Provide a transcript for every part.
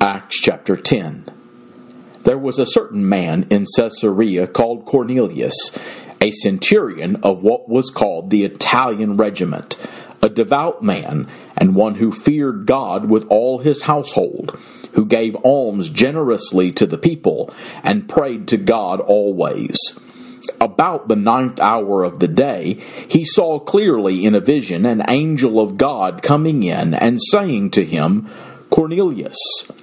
Acts chapter 10. There was a certain man in Caesarea called Cornelius, a centurion of what was called the Italian regiment, a devout man, and one who feared God with all his household, who gave alms generously to the people, and prayed to God always. About the 9th hour of the day, he saw clearly in a vision an angel of God coming in and saying to him, Cornelius.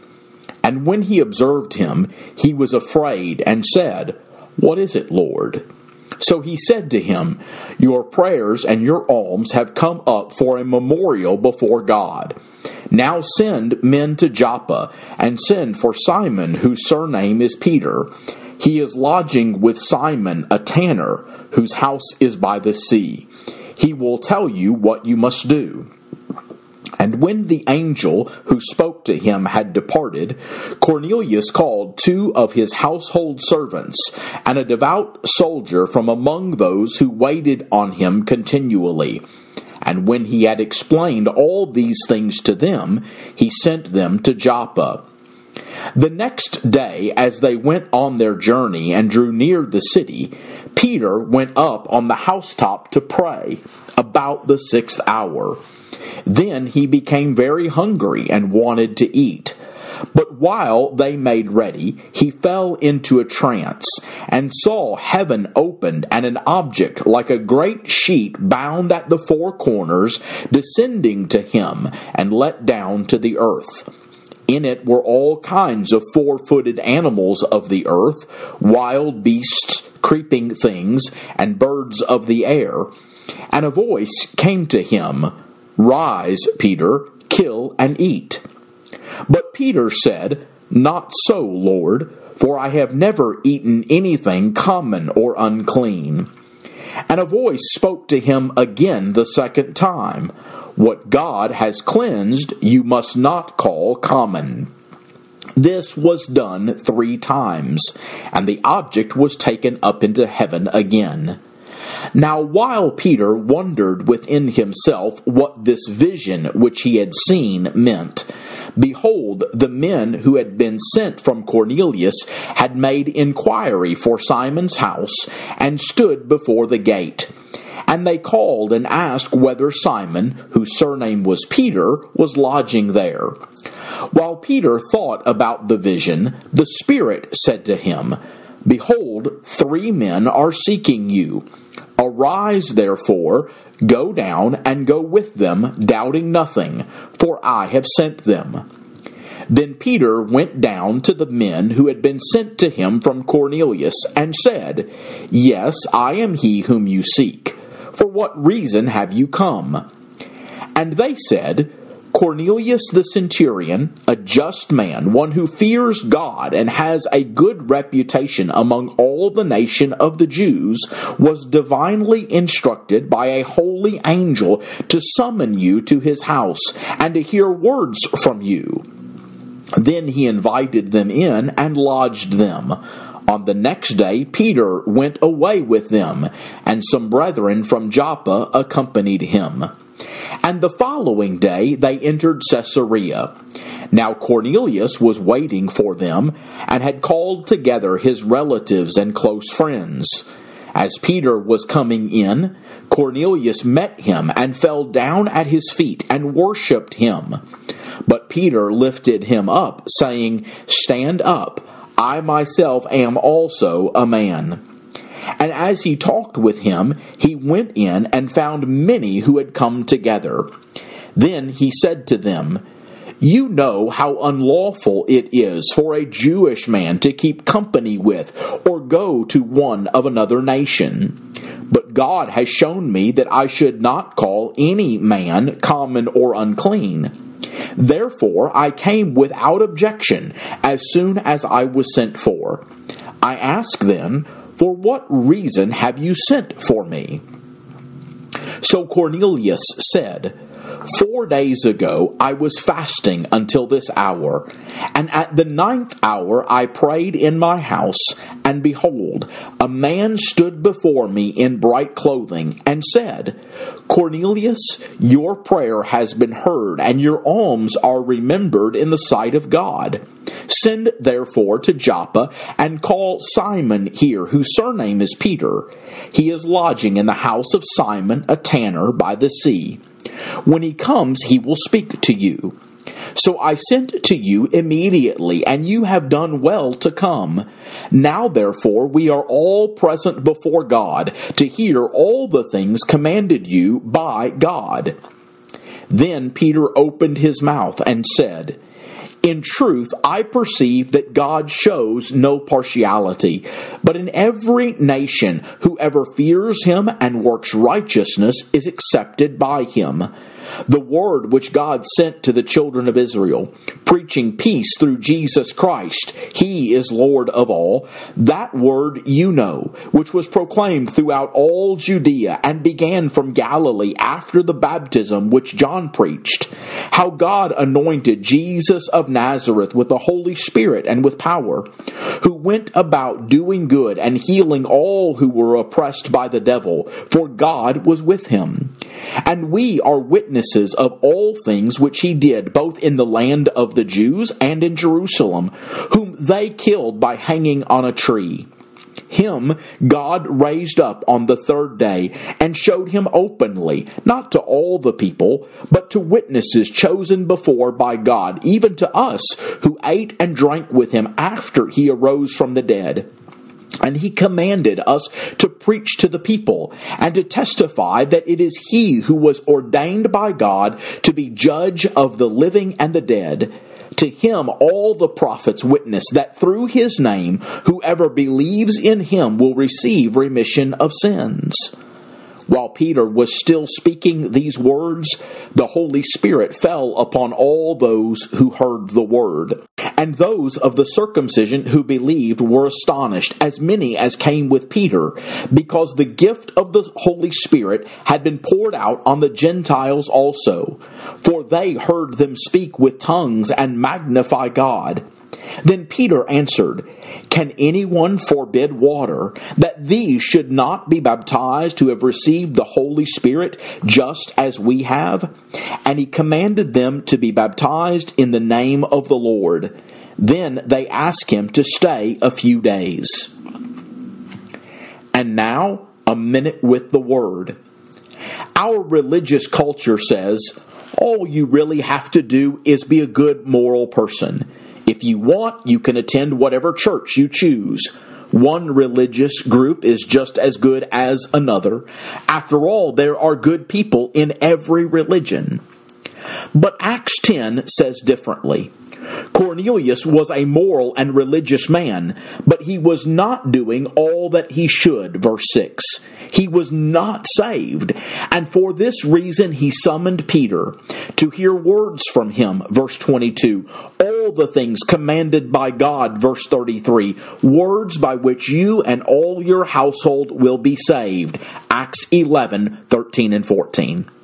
And when he observed him, he was afraid and said, What is it, Lord? So he said to him, Your prayers and your alms have come up for a memorial before God. Now send men to Joppa, and send for Simon, whose surname is Peter. He is lodging with Simon, a tanner, whose house is by the sea. He will tell you what you must do. And when the angel who spoke to him had departed, Cornelius called 2 of his household servants, and a devout soldier from among those who waited on him continually. And when he had explained all these things to them, he sent them to Joppa. The next day, as they went on their journey and drew near the city, Peter went up on the housetop to pray, about the 6th hour. Then he became very hungry and wanted to eat. But while they made ready, he fell into a trance, and saw heaven opened, and an object like a great sheet bound at the 4 corners, descending to him, and let down to the earth. In it were all kinds of 4-footed animals of the earth, wild beasts, creeping things, and birds of the air. And a voice came to him, Rise, Peter, kill and eat. But Peter said, Not so, Lord, for I have never eaten anything common or unclean. And a voice spoke to him again the 2nd time, What God has cleansed you must not call common. This was done 3 times, and the object was taken up into heaven again. Now while Peter wondered within himself what this vision which he had seen meant, behold, the men who had been sent from Cornelius had made inquiry for Simon's house, and stood before the gate. And they called and asked whether Simon, whose surname was Peter, was lodging there. While Peter thought about the vision, the Spirit said to him, Behold, 3 men are seeking you. Arise, therefore, go down and go with them, doubting nothing, for I have sent them. Then Peter went down to the men who had been sent to him from Cornelius, and said, Yes, I am he whom you seek. For what reason have you come? And they said, Cornelius the centurion, a just man, one who fears God and has a good reputation among all the nation of the Jews, was divinely instructed by a holy angel to summon you to his house and to hear words from you. Then he invited them in and lodged them. On the next day Peter went away with them, and some brethren from Joppa accompanied him. And the following day they entered Caesarea. Now Cornelius was waiting for them, and had called together his relatives and close friends. As Peter was coming in, Cornelius met him, and fell down at his feet, and worshipped him. But Peter lifted him up, saying, Stand up, I myself am also a man. And as he talked with him, he went in and found many who had come together. Then he said to them, You know how unlawful it is for a Jewish man to keep company with or go to one of another nation. But God has shown me that I should not call any man common or unclean. Therefore I came without objection as soon as I was sent for. I ask then, For what reason have you sent for me? So Cornelius said, 4 days ago I was fasting until this hour, and at the 9th hour I prayed in my house, and behold, a man stood before me in bright clothing, and said, Cornelius, your prayer has been heard, and your alms are remembered in the sight of God. Send therefore to Joppa, and call Simon here, whose surname is Peter. He is lodging in the house of Simon, a tanner, by the sea. When he comes, he will speak to you. So I sent to you immediately, and you have done well to come. Now therefore we are all present before God, to hear all the things commanded you by God. Then Peter opened his mouth and said, In truth, I perceive that God shows no partiality, but in every nation whoever fears him and works righteousness is accepted by him. The word which God sent to the children of Israel, preaching peace through Jesus Christ, he is Lord of all, that word you know, which was proclaimed throughout all Judea and began from Galilee after the baptism which John preached, how God anointed Jesus of Nazareth with the Holy Spirit and with power, who went about doing good and healing all who were oppressed by the devil, for God was with him. And we are witnesses of all things which he did, both in the land of the Jews and in Jerusalem, whom they killed by hanging on a tree. Him God raised up on the 3rd day, and showed him openly, not to all the people, but to witnesses chosen before by God, even to us, who ate and drank with him after he arose from the dead. And he commanded us to preach to the people, and to testify that it is he who was ordained by God to be judge of the living and the dead. To him all the prophets witness that through his name whoever believes in him will receive remission of sins. While Peter was still speaking these words, the Holy Spirit fell upon all those who heard the word. And those of the circumcision who believed were astonished, as many as came with Peter, because the gift of the Holy Spirit had been poured out on the Gentiles also. For they heard them speak with tongues and magnify God. Then Peter answered, Can anyone forbid water, that these should not be baptized who have received the Holy Spirit, just as we have? And he commanded them to be baptized in the name of the Lord. Then they asked him to stay a few days. And now, a minute with the Word. Our religious culture says, all you really have to do is be a good moral person. If you want, you can attend whatever church you choose. One religious group is just as good as another. After all, there are good people in every religion. But Acts 10 says differently. Cornelius was a moral and religious man, but he was not doing all that he should, verse 6. He was not saved, and for this reason he summoned Peter to hear words from him, verse 22. All the things commanded by God, verse 33. Words by which you and all your household will be saved, Acts 11, 13 and 14.